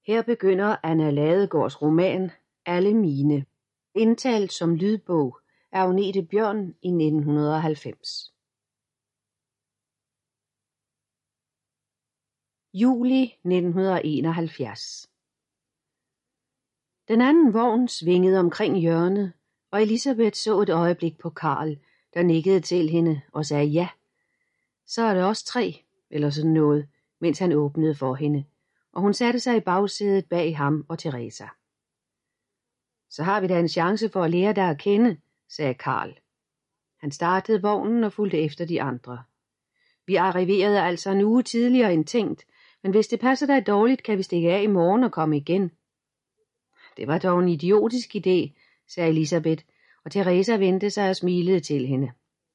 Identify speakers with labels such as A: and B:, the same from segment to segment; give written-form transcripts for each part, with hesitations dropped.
A: Her begynder Anna Ladegaards roman Alle mine, indtalt som lydbog af Agnete Bjørn i 1990. Juli 1971. Den anden vogn svingede omkring hjørnet, og Elisabeth så et øjeblik på Karl, der nikkede til hende og sagde ja. Så er det også 3, eller sådan noget, mens han åbnede for hende, og hun satte sig i bagsædet bag ham og Teresa. Så har vi da en chance for at lære dig at kende, sagde Karl. Han startede vognen og fulgte efter de andre. Vi arriverede altså en uge tidligere end tænkt, men hvis det passer dig dårligt, kan vi stikke af i morgen og komme igen. Det var dog en idiotisk idé, sagde Elisabeth, og Teresa vendte sig og smilede til hende.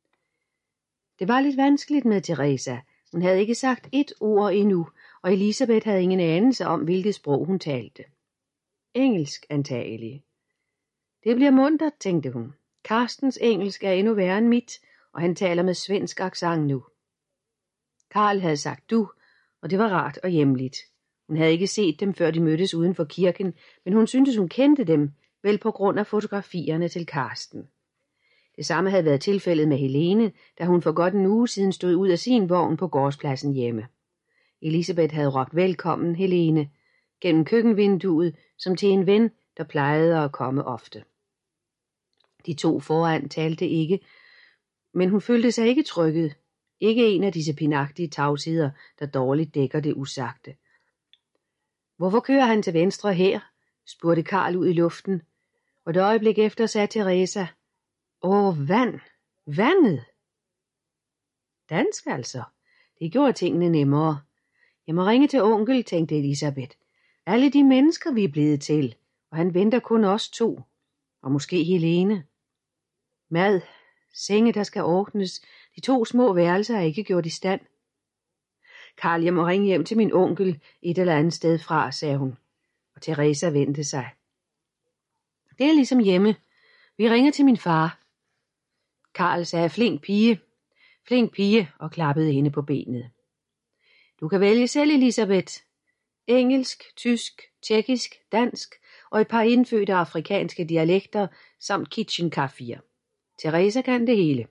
A: Det var lidt vanskeligt med Teresa. Hun havde ikke sagt et ord endnu, og Elisabeth havde ingen anelse om, hvilket sprog hun talte. Engelsk antagelig. Det bliver muntert, tænkte hun. Carstens engelsk er endnu værre end mit, og han taler med svensk accent nu. Karl havde sagt du, og det var rart og hjemligt. Hun havde ikke set dem, før de mødtes uden for kirken, men hun syntes, hun kendte dem, vel på grund af fotografierne til Carsten. Det samme havde været tilfældet med Helene, da hun for godt en uge siden stod ud af sin vogn på gårdspladsen hjemme. Elisabeth havde råbt velkommen Helene gennem køkkenvinduet, som til en ven, der plejede at komme ofte. De to foran talte ikke, men hun følte sig ikke trykket. Ikke en af disse pinagtige tavsheder, der dårligt dækker det usagte. Hvorfor kører han til venstre her? Spurgte Karl ud i luften, og et øjeblik efter sagde Teresa, vand. Vandet? Dansk altså. Det gjorde tingene nemmere. Jeg må ringe til onkel, tænkte Elisabeth. Alle de mennesker, vi er blevet til, og han venter kun os 2. Og måske Helene. Mad, senge, der skal ordnes. De 2 små værelser er ikke gjort i stand. Karl, jeg må ringe hjem til min onkel et eller andet sted fra, sagde hun. Og Teresa vendte sig. Det er ligesom hjemme. Vi ringer til min far. Karl sagde, flink pige, og klappede hende på benet. Du kan vælge selv, Elisabeth. Engelsk, tysk, tjekkisk, dansk og et par indfødte afrikanske dialekter samt kitchenkaffier. Teresa kan det hele.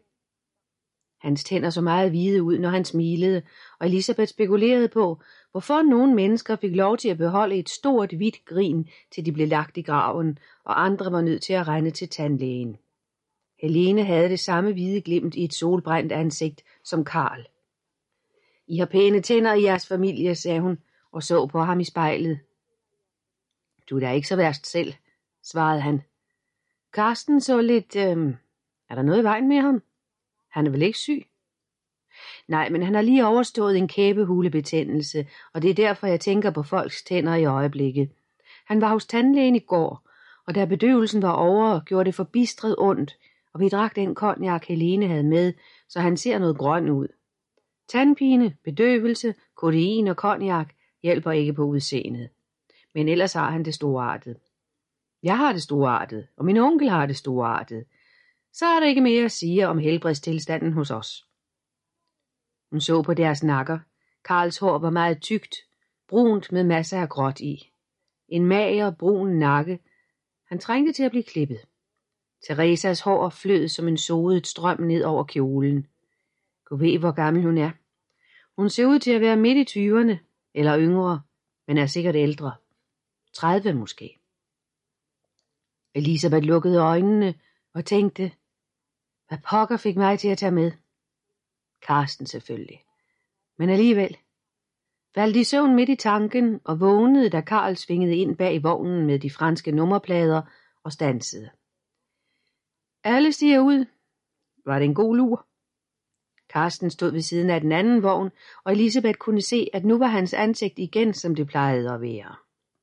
A: Hans tænder så meget hvide ud, når han smilede, og Elisabeth spekulerede på, hvorfor nogle mennesker fik lov til at beholde et stort, hvidt grin, til de blev lagt i graven, og andre var nødt til at rende til tandlægen. Helene havde det samme hvide glimt i et solbrændt ansigt som Karl. I har pæne tænder i jeres familie, sagde hun, og så på ham i spejlet. Du er da ikke så værst selv, svarede han. Carsten så lidt, er der noget i vejen med ham? Han er vel ikke syg? Nej, men han har lige overstået en kæbehulebetændelse, og det er derfor, jeg tænker på folks tænder i øjeblikket. Han var hos tandlægen i går, og da bedøvelsen var over, gjorde det forbistret ondt, og vi drak den cognac, Helene havde med, så han ser noget grøn ud. Tandpine, bedøvelse, kodein og cognac hjælper ikke på udseendet. Men ellers har han det storartet. Jeg har det storartet, og min onkel har det storartet. Så er der ikke mere at sige om helbredstilstanden hos os. Hun så på deres nakker. Karls hår var meget tykt, brunt med masser af gråt i. En mager, brun nakke. Han trængte til at blive klippet. Teresas hår flød som en sodet strøm ned over kjolen. Gud ved, hvor gammel hun er. Hun ser ud til at være midt i 20'erne, eller yngre, men er sikkert ældre. 30 måske. Elisabeth lukkede øjnene og tænkte, hvad pokker fik mig til at tage med? Carsten selvfølgelig. Men alligevel. Faldt i søvn midt i tanken og vågnede, da Karl svingede ind bag vognen med de franske nummerplader og stansede. Alle stiger ud. Var det en god lur? Carsten stod ved siden af den anden vogn, og Elisabeth kunne se, at nu var hans ansigt igen, som det plejede at være.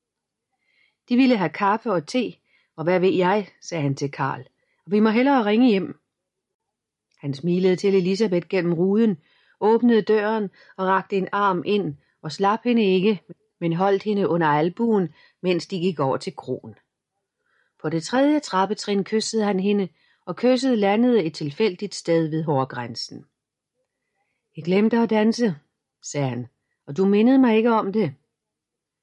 A: De ville have kaffe og te, og hvad ved jeg, sagde han til Karl, og vi må hellere ringe hjem. Han smilede til Elisabeth gennem ruden, åbnede døren og rakte en arm ind og slap hende ikke, men holdt hende under albuen, mens de gik over til kroen. På det 3. trappetrin kyssede han hende, og kysset landede et tilfældigt sted ved hårgrænsen. Jeg glemte at danse, sagde han, og du mindede mig ikke om det.